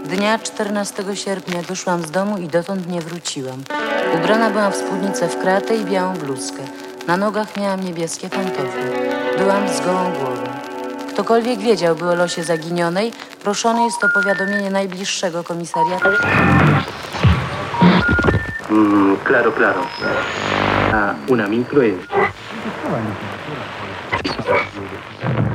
Dnia 14 sierpnia wyszłam z domu i dotąd nie wróciłam. Ubrana byłam w spódnicę w kratę i białą bluzkę. Na nogach miałam niebieskie pantofle. Byłam z gołą głową. Ktokolwiek wiedziałby o losie zaginionej, proszony jest o powiadomienie najbliższego komisariatu. Claro, claro. Una micro es...